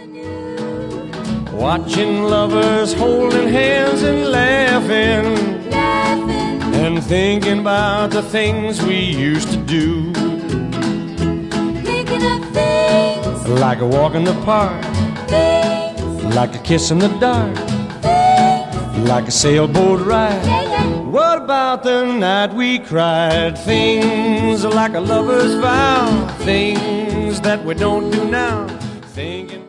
Watching lovers holding hands and laughing, and thinking about the things we used to do. Thinking of things like a walk in the park, things, like a kiss in the dark, things, like a sailboat ride. yeah, yeah. What about the night we cried? Things like a lover's vow, things that we don't do now. Thinking